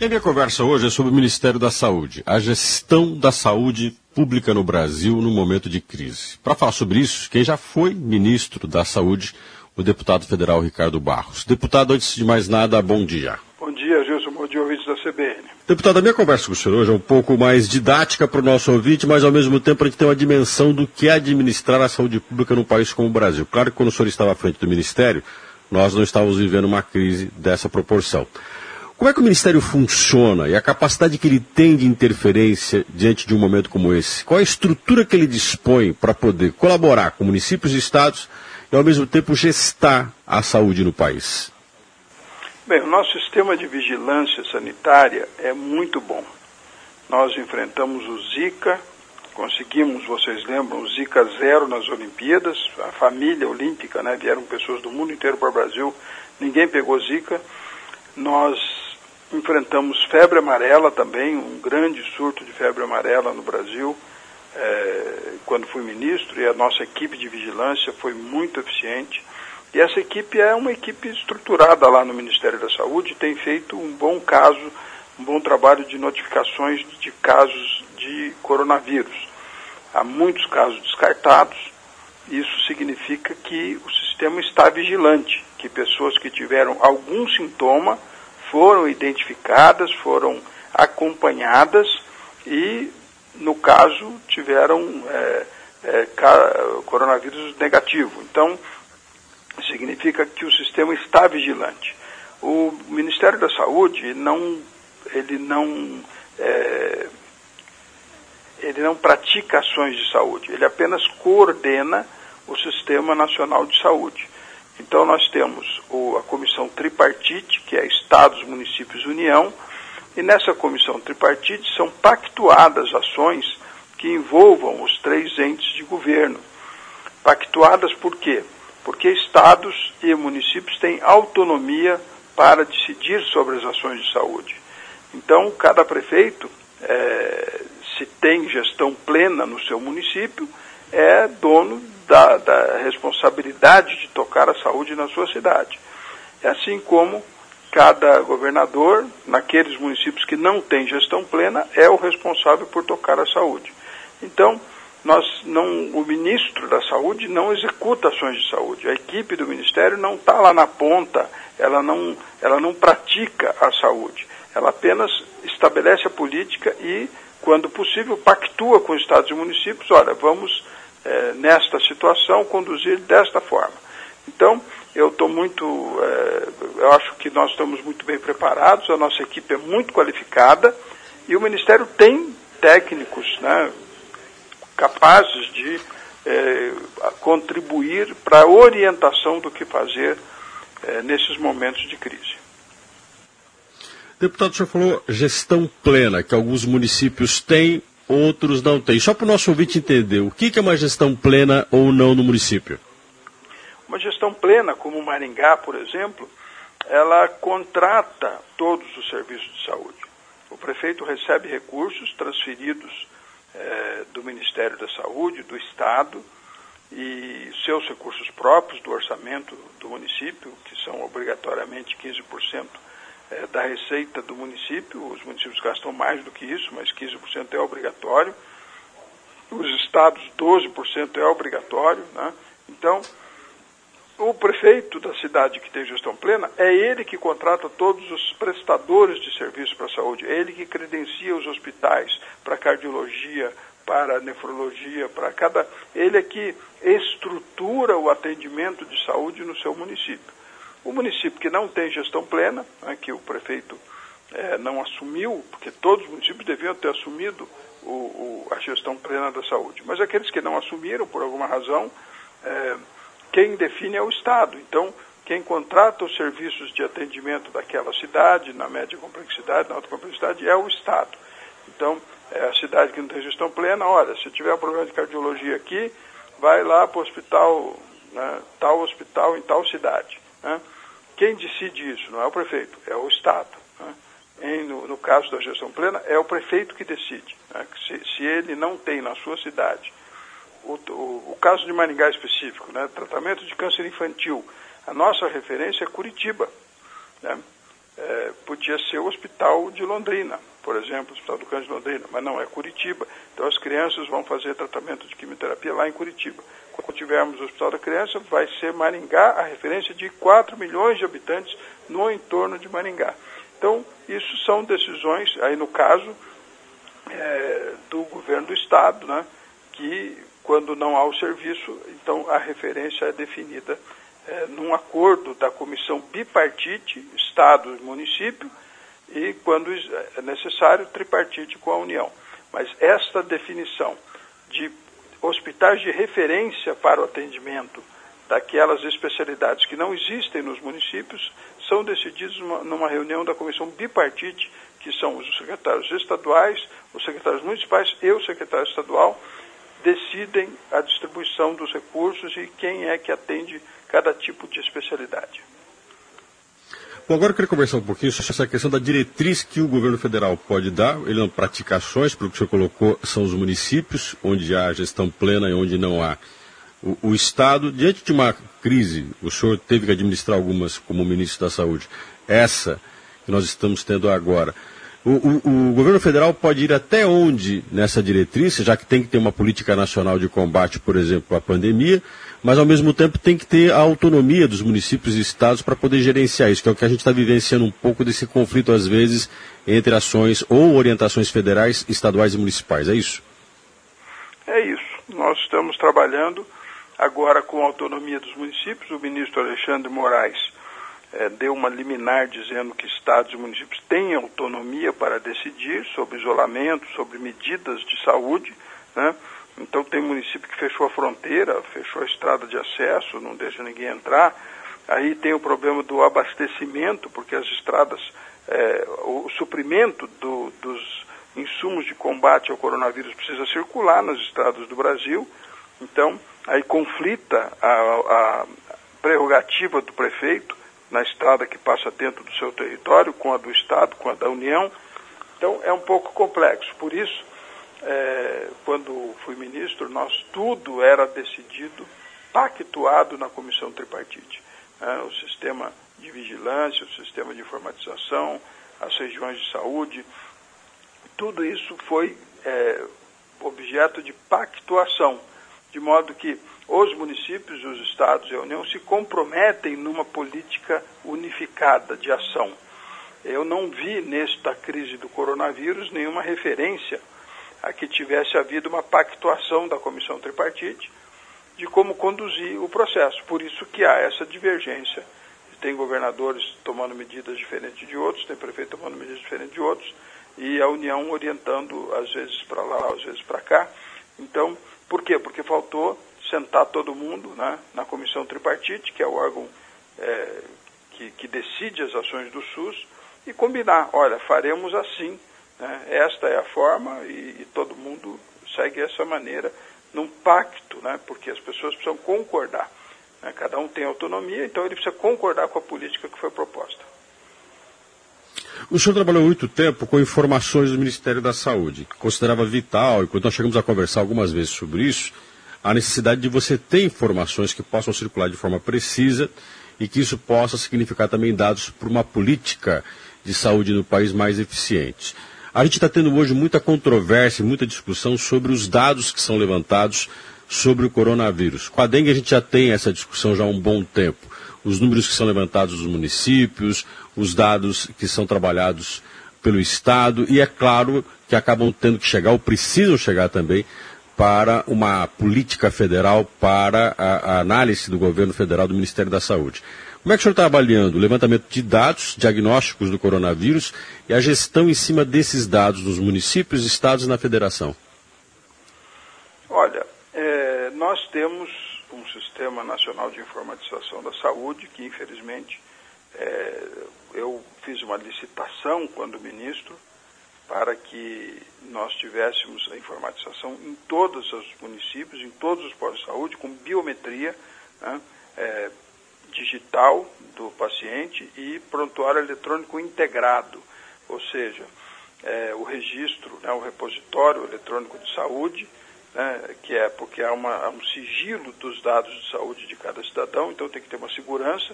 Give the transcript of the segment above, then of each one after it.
A minha conversa hoje é sobre o Ministério da Saúde, a gestão da saúde pública no Brasil no momento de crise. Para falar sobre isso, quem já foi ministro da Saúde, o deputado federal Ricardo Barros. Deputado, antes de mais nada, bom dia. Bom dia, Gilson. Bom dia, ouvintes da CBN. Deputado, a minha conversa com o senhor hoje é um pouco mais didática para o nosso ouvinte, mas ao mesmo tempo a gente tem uma dimensão do que é administrar a saúde pública num país como o Brasil. Claro que quando o senhor estava à frente do Ministério, nós não estávamos vivendo uma crise dessa proporção. Como é que o Ministério funciona e a capacidade que ele tem de interferência diante de um momento como esse? Qual a estrutura que ele dispõe para poder colaborar com municípios e estados e, ao mesmo tempo, gestar a saúde no país? Bem, o nosso sistema de vigilância sanitária é muito bom. Nós enfrentamos o Zika, conseguimos, vocês lembram, o Zika zero nas Olimpíadas, a família olímpica, né, vieram pessoas do mundo inteiro para o Brasil, ninguém pegou Zika. Nós enfrentamos febre amarela também, um grande surto de febre amarela no Brasil, quando fui ministro, e a nossa equipe de vigilância foi muito eficiente. E essa equipe é uma equipe estruturada lá no Ministério da Saúde, tem feito um bom trabalho de notificações de casos de coronavírus. Há muitos casos descartados, isso significa que o sistema está vigilante, que pessoas que tiveram algum sintoma foram identificadas, foram acompanhadas e, no caso, tiveram coronavírus negativo. Então, significa que o sistema está vigilante. O Ministério da Saúde ele não pratica ações de saúde, ele apenas coordena o Sistema Nacional de Saúde. Então nós temos a Comissão Tripartite, que é Estados, Municípios e União, e nessa Comissão Tripartite são pactuadas ações que envolvam os três entes de governo. Pactuadas por quê? Porque estados e municípios têm autonomia para decidir sobre as ações de saúde. Então, cada prefeito, se tem gestão plena no seu município, é dono da responsabilidade de tocar a saúde na sua cidade. É assim como cada governador, naqueles municípios que não têm gestão plena, é o responsável por tocar a saúde. Então, o ministro da Saúde não executa ações de saúde. A equipe do Ministério não está lá na ponta, ela não pratica a saúde. Ela apenas estabelece a política e, quando possível, pactua com os estados e municípios, olha, vamos, nesta situação, conduzir desta forma. Então, eu acho que nós estamos muito bem preparados, a nossa equipe é muito qualificada e o Ministério tem técnicos, né, capazes de contribuir para a orientação do que fazer nesses momentos de crise. Deputado, o senhor falou gestão plena, que alguns municípios têm, outros não têm. Só para o nosso ouvinte entender, o que é uma gestão plena ou não no município? Uma gestão plena, como Maringá, por exemplo, ela contrata todos os serviços de saúde. O prefeito recebe recursos transferidos do Ministério da Saúde, do Estado, e seus recursos próprios do orçamento do município, que são obrigatoriamente 15% da receita do município. Os municípios gastam mais do que isso, mas 15% é obrigatório. Os estados, 12% é obrigatório, né? Então, o prefeito da cidade que tem gestão plena, é ele que contrata todos os prestadores de serviço para a saúde, é ele que credencia os hospitais para cardiologia, para nefrologia, ele é que estrutura o atendimento de saúde no seu município. O município que não tem gestão plena, né, que o prefeito não assumiu, porque todos os municípios deviam ter assumido a gestão plena da saúde, mas aqueles que não assumiram, por alguma razão, quem define é o Estado. Então, quem contrata os serviços de atendimento daquela cidade, na média complexidade, na alta complexidade, é o Estado. Então, a cidade que não tem gestão plena, olha, se tiver um problema de cardiologia aqui, vai lá para o hospital, né, tal hospital em tal cidade. Né? Quem decide isso? Não é o prefeito, é o Estado. Né? No caso da gestão plena, é o prefeito que decide. Né? Se ele não tem na sua cidade o caso de Maringá específico, né, tratamento de câncer infantil, a nossa referência é Curitiba. Né? podia ser o Hospital de Londrina, por exemplo, o Hospital do Câncer de Londrina, mas não, é Curitiba. Então as crianças vão fazer tratamento de quimioterapia lá em Curitiba. Quando tivermos o Hospital da Criança, vai ser Maringá, a referência de 4 milhões de habitantes no entorno de Maringá. Então, isso são decisões, aí no caso, do governo do Estado, né, que quando não há o serviço, então a referência é definida num acordo da comissão bipartite, Estado e município, e quando é necessário, tripartite com a União. Mas esta definição de hospitais de referência para o atendimento daquelas especialidades que não existem nos municípios são decididos numa reunião da comissão bipartite, que são os secretários estaduais, os secretários municipais e o secretário estadual, decidem a distribuição dos recursos e quem é que atende cada tipo de especialidade. Bom, agora eu queria conversar um pouquinho sobre essa questão da diretriz que o governo federal pode dar. Ele não pratica ações, pelo que o senhor colocou, são os municípios, onde há gestão plena e onde não há. O Estado, diante de uma crise, o senhor teve que administrar algumas como ministro da Saúde, essa que nós estamos tendo agora. O governo federal pode ir até onde nessa diretriz, já que tem que ter uma política nacional de combate, por exemplo, à pandemia, mas ao mesmo tempo tem que ter a autonomia dos municípios e estados para poder gerenciar isso, que é o que a gente está vivenciando um pouco desse conflito, às vezes, entre ações ou orientações federais, estaduais e municipais. É isso? É isso. Nós estamos trabalhando agora com a autonomia dos municípios. O ministro Alexandre Moraes deu uma liminar dizendo que estados e municípios têm autonomia para decidir sobre isolamento, sobre medidas de saúde, né? Então tem município que fechou a fronteira, fechou a estrada de acesso, não deixa ninguém entrar. Aí tem o problema do abastecimento, porque as estradas, o suprimento dos insumos de combate ao coronavírus precisa circular nas estradas do Brasil. Então, aí conflita a prerrogativa do prefeito na estrada que passa dentro do seu território, com a do Estado, com a da União. Então, é um pouco complexo. Por isso, quando fui ministro, tudo era decidido, pactuado na comissão tripartite. O sistema de vigilância, o sistema de informatização, as regiões de saúde, tudo isso foi objeto de pactuação, de modo que os municípios, os estados e a União se comprometem numa política unificada de ação. Eu não vi nesta crise do coronavírus nenhuma referência a que tivesse havido uma pactuação da comissão tripartite de como conduzir o processo. Por isso que há essa divergência. Tem governadores tomando medidas diferentes de outros, tem prefeito tomando medidas diferentes de outros, e a União orientando, às vezes para lá, às vezes para cá. Então, por quê? Porque faltou sentar todo mundo, né, na comissão tripartite, que é o órgão que decide as ações do SUS, e combinar, olha, faremos assim, né, esta é a forma, e todo mundo segue essa maneira, num pacto, né, porque as pessoas precisam concordar. Né, cada um tem autonomia, então ele precisa concordar com a política que foi proposta. O senhor trabalhou muito tempo com informações do Ministério da Saúde, que considerava vital, e quando nós chegamos a conversar algumas vezes sobre isso, a necessidade de você ter informações que possam circular de forma precisa e que isso possa significar também dados para uma política de saúde no país mais eficiente. A gente está tendo hoje muita controvérsia, muita discussão sobre os dados que são levantados sobre o coronavírus. Com a dengue a gente já tem essa discussão já há um bom tempo. Os números que são levantados dos municípios, os dados que são trabalhados pelo Estado, e é claro que acabam tendo que chegar, ou precisam chegar também, para uma política federal, para a análise do governo federal, do Ministério da Saúde. Como é que o senhor está avaliando o levantamento de dados diagnósticos do coronavírus e a gestão em cima desses dados nos municípios, estados e na federação? Olha, nós temos um Sistema Nacional de Informatização da Saúde, que infelizmente eu fiz uma licitação quando ministro, para que nós tivéssemos a informatização em todos os municípios, em todos os postos de saúde, com biometria, né, digital do paciente e prontuário eletrônico integrado, ou seja, o registro, né, o repositório eletrônico de saúde, né, que é porque há um sigilo dos dados de saúde de cada cidadão, então tem que ter uma segurança,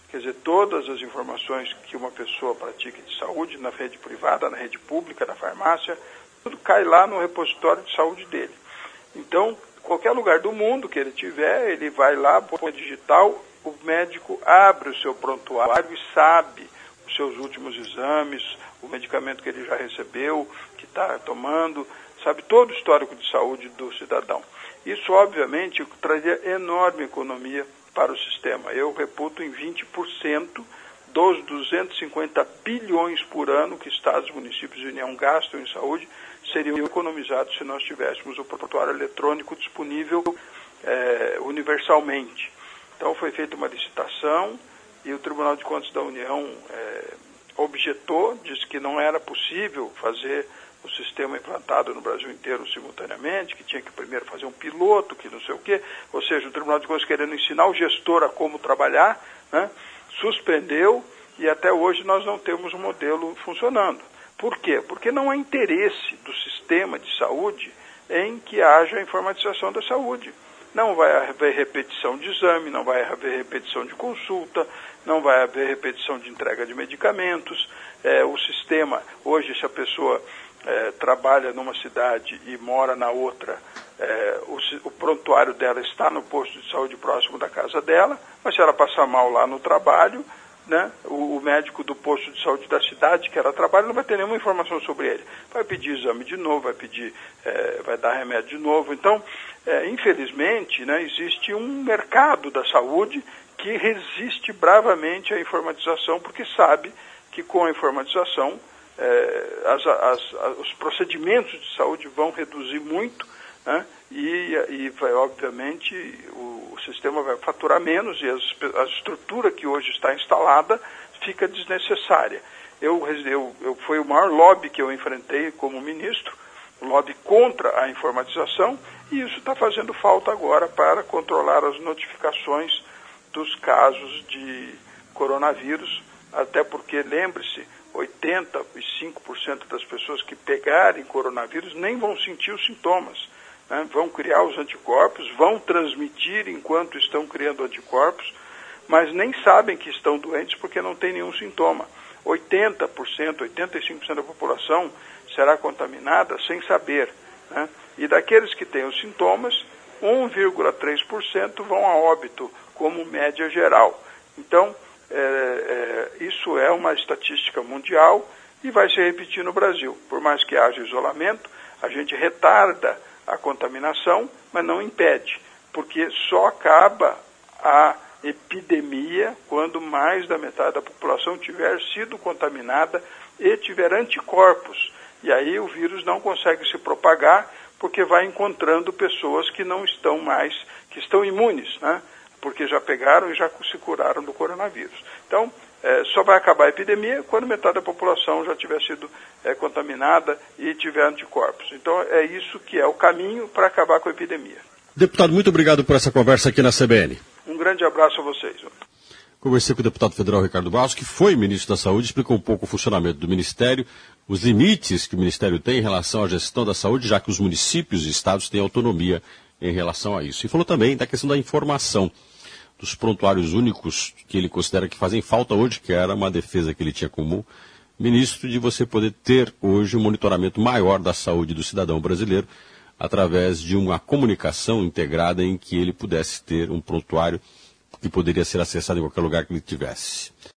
Quer dizer, todas as informações que uma pessoa pratica de saúde, na rede privada, na rede pública, na farmácia, tudo cai lá no repositório de saúde dele. Então, qualquer lugar do mundo que ele tiver, ele vai lá, põe digital, o médico abre o seu prontuário e sabe os seus últimos exames, o medicamento que ele já recebeu, que está tomando, sabe todo o histórico de saúde do cidadão. Isso, obviamente, traria enorme economia para o sistema. Eu reputo em 20% dos 250 bilhões por ano que estados, municípios e União gastam em saúde seriam economizados se nós tivéssemos o prontuário eletrônico disponível universalmente. Então foi feita uma licitação e o Tribunal de Contas da União objetou, disse que não era possível fazer o sistema implantado no Brasil inteiro simultaneamente, que tinha que primeiro fazer um piloto, que não sei o quê, ou seja, o Tribunal de Contas querendo ensinar o gestor a como trabalhar, né, suspendeu e até hoje nós não temos um modelo funcionando. Por quê? Porque não há interesse do sistema de saúde em que haja informatização da saúde. Não vai haver repetição de exame, não vai haver repetição de consulta, não vai haver repetição de entrega de medicamentos. O sistema, hoje, se a pessoa trabalha numa cidade e mora na outra, o prontuário dela está no posto de saúde próximo da casa dela, mas se ela passar mal lá no trabalho, né, o médico do posto de saúde da cidade que ela trabalha não vai ter nenhuma informação sobre ele. Vai pedir exame de novo, vai dar remédio de novo. Então, infelizmente, né, existe um mercado da saúde que resiste bravamente à informatização, porque sabe que com a informatização os procedimentos de saúde vão reduzir muito, né, e obviamente o sistema vai faturar menos e a estrutura que hoje está instalada fica desnecessária. Foi o maior lobby que eu enfrentei como ministro, o lobby contra a informatização, e isso está fazendo falta agora para controlar as notificações dos casos de coronavírus, até porque, lembre-se, 85% das pessoas que pegarem coronavírus nem vão sentir os sintomas, né? Vão criar os anticorpos, vão transmitir enquanto estão criando anticorpos, mas nem sabem que estão doentes porque não tem nenhum sintoma. 80%, 85% da população será contaminada sem saber, né? E daqueles que têm os sintomas, 1,3% vão a óbito, como média geral. Então, isso é uma estatística mundial e vai se repetir no Brasil. Por mais que haja isolamento, a gente retarda a contaminação, mas não impede, porque só acaba a epidemia quando mais da metade da população tiver sido contaminada e tiver anticorpos. E aí o vírus não consegue se propagar porque vai encontrando pessoas que não estão mais, que estão imunes, né? Porque já pegaram e já se curaram do coronavírus. Então, só vai acabar a epidemia quando metade da população já tiver sido contaminada e tiver anticorpos. Então, é isso que é o caminho para acabar com a epidemia. Deputado, muito obrigado por essa conversa aqui na CBN. Um grande abraço a vocês. Conversei com o deputado federal Ricardo Barros, que foi ministro da Saúde, explicou um pouco o funcionamento do Ministério, os limites que o Ministério tem em relação à gestão da saúde, já que os municípios e estados têm autonomia em relação a isso. E falou também da questão da informação, dos prontuários únicos que ele considera que fazem falta hoje, que era uma defesa que ele tinha como ministro, de você poder ter hoje um monitoramento maior da saúde do cidadão brasileiro através de uma comunicação integrada em que ele pudesse ter um prontuário que poderia ser acessado em qualquer lugar que ele tivesse.